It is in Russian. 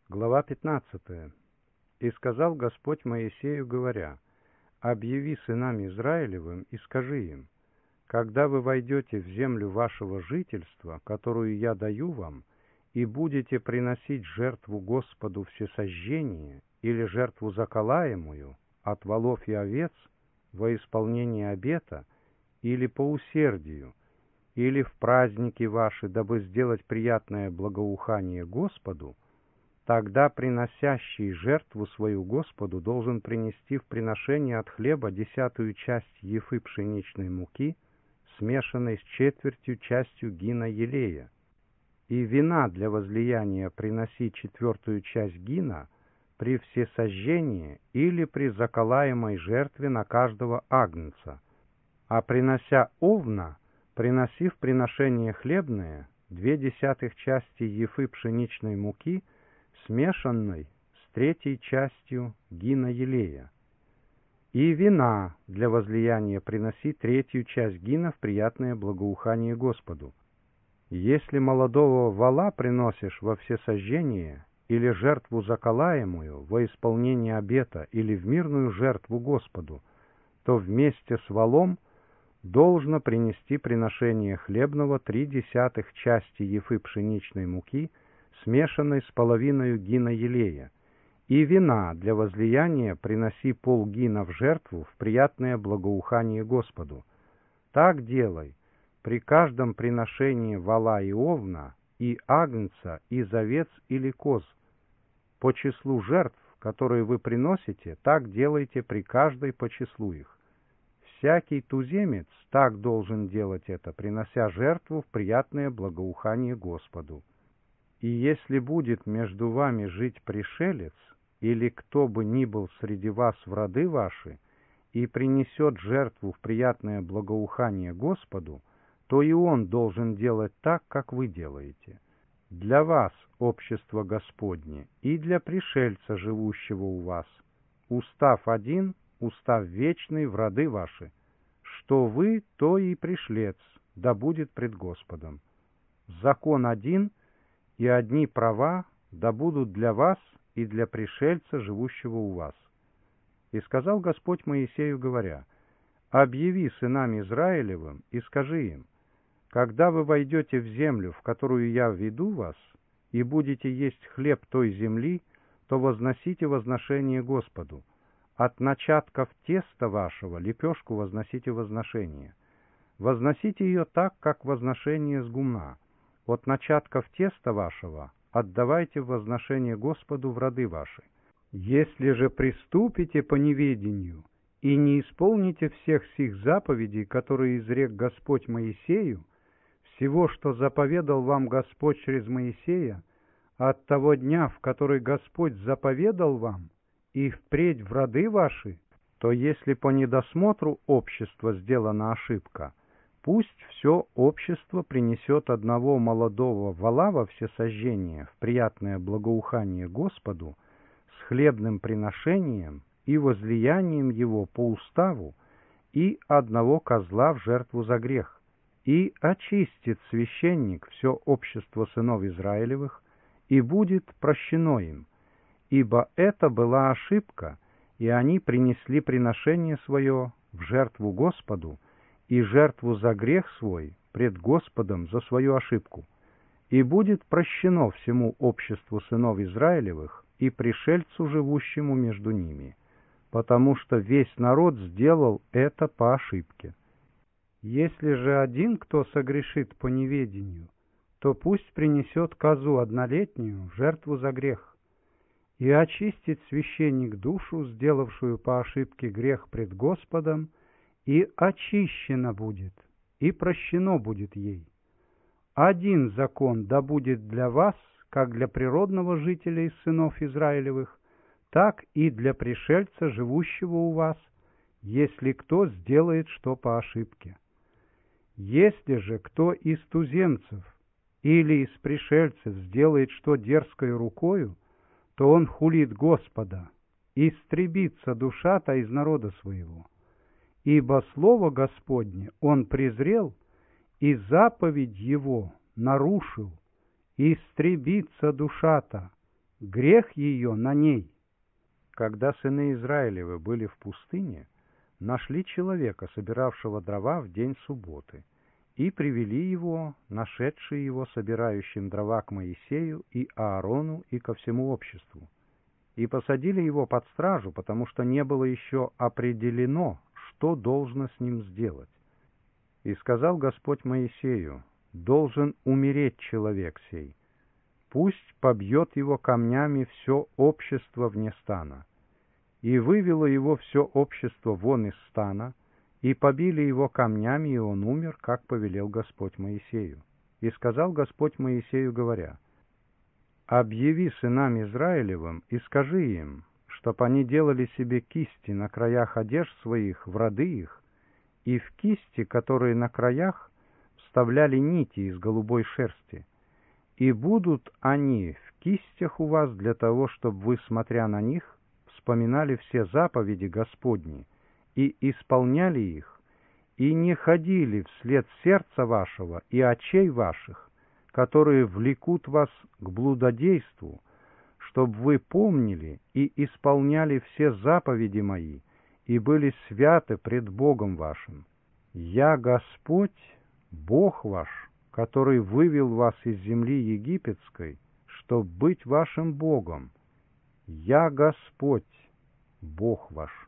Глава 15. «И сказал Господь Моисею, говоря: объяви сынам Израилевым и скажи им: когда вы войдете в землю вашего жительства, которую я даю вам, и будете приносить жертву Господу всесожжение или жертву заколаемую от волов и овец во исполнение обета или по усердию, или в праздники ваши, дабы сделать приятное благоухание Господу, тогда приносящий жертву свою Господу должен принести в приношение от хлеба 10-ю часть ефы пшеничной муки, смешанной с 1/4 частью гина елея, и вина для возлияния приноси 1/4 часть гина при всесожжении или при заколаемой жертве на каждого агнца, а принося овна, приноси в приношение хлебное 2/10 части ефы пшеничной муки, смешанной с 3-й частью гина елея. И вина для возлияния приноси 3-ю часть гина в приятное благоухание Господу. Если молодого вола приносишь во всесожжение или жертву заколаемую во исполнение обета или в мирную жертву Господу, то вместе с волом должно принести приношение хлебного 3/10 части ефы пшеничной муки, смешанной с половиною гина елея, и вина для возлияния приноси полгина в жертву в приятное благоухание Господу. Так делай при каждом приношении вола и овна, и агнца, из овец или коз. По числу жертв, которые вы приносите, так делайте при каждой по числу их. Всякий туземец так должен делать это, принося жертву в приятное благоухание Господу. И если будет между вами жить пришелец, или кто бы ни был среди вас в роды ваши, и принесет жертву в приятное благоухание Господу, то и он должен делать так, как вы делаете. Для вас общество Господне и для пришельца, живущего у вас, устав один, устав вечный в роды ваши, что вы, то и пришлец, да будет пред Господом. Закон один, и одни права да будут для вас и для пришельца, живущего у вас. И сказал Господь Моисею, говоря: объяви сынам Израилевым и скажи им: когда вы войдете в землю, в которую я введу вас, и будете есть хлеб той земли, то возносите возношение Господу. От начатков теста вашего лепешку возносите возношение. Возносите ее так, как возношение с гумна. От начатков теста вашего отдавайте в возношение Господу в роды ваши. Если же приступите по неведению и не исполните всех сих заповедей, которые изрек Господь Моисею, всего, что заповедал вам Господь через Моисея, от того дня, в который Господь заповедал вам, и впредь в роды ваши, то если по недосмотру общества сделана ошибка, пусть все общество принесет одного молодого вола во всесожжение в приятное благоухание Господу с хлебным приношением и возлиянием его по уставу, и одного козла в жертву за грех, и очистит священник все общество сынов Израилевых, и будет прощено им, ибо это была ошибка, и они принесли приношение свое в жертву Господу, и жертву за грех свой пред Господом за свою ошибку, и будет прощено всему обществу сынов Израилевых и пришельцу, живущему между ними, потому что весь народ сделал это по ошибке. Если же один кто согрешит по неведению, то пусть принесет козу однолетнюю в жертву за грех, и очистит священник душу, сделавшую по ошибке грех пред Господом, и очищена будет, и прощено будет ей. Один закон да будет для вас, как для природного жителя из сынов Израилевых, так и для пришельца, живущего у вас, если кто сделает что по ошибке. Если же кто из туземцев или из пришельцев сделает что дерзкой рукою, то он хулит Господа, истребится душа-то из народа своего. Ибо слово Господне он презрел, и заповедь его нарушил, истребится душа-то, грех ее на ней». Когда сыны Израилевы были в пустыне, нашли человека, собиравшего дрова в день субботы, и привели его, нашедшие его собирающим дрова, к Моисею и Аарону и ко всему обществу, и посадили его под стражу, потому что не было еще определено, что должно с ним сделать. И сказал Господь Моисею: «Должен умереть человек сей, пусть побьет его камнями все общество вне стана». И вывело его все общество вон из стана, и побили его камнями, и он умер, как повелел Господь Моисею. И сказал Господь Моисею, говоря: «Объяви сынам Израилевым и скажи им, чтоб они делали себе кисти на краях одежд своих в роды их, и в кисти, которые на краях, вставляли нити из голубой шерсти. И будут они в кистях у вас для того, чтобы вы, смотря на них, вспоминали все заповеди Господни и исполняли их, и не ходили вслед сердца вашего и очей ваших, которые влекут вас к блудодейству, чтобы вы помнили и исполняли все заповеди мои и были святы пред Богом вашим. Я Господь, Бог ваш, который вывел вас из земли египетской, чтоб быть вашим Богом. Я Господь, Бог ваш».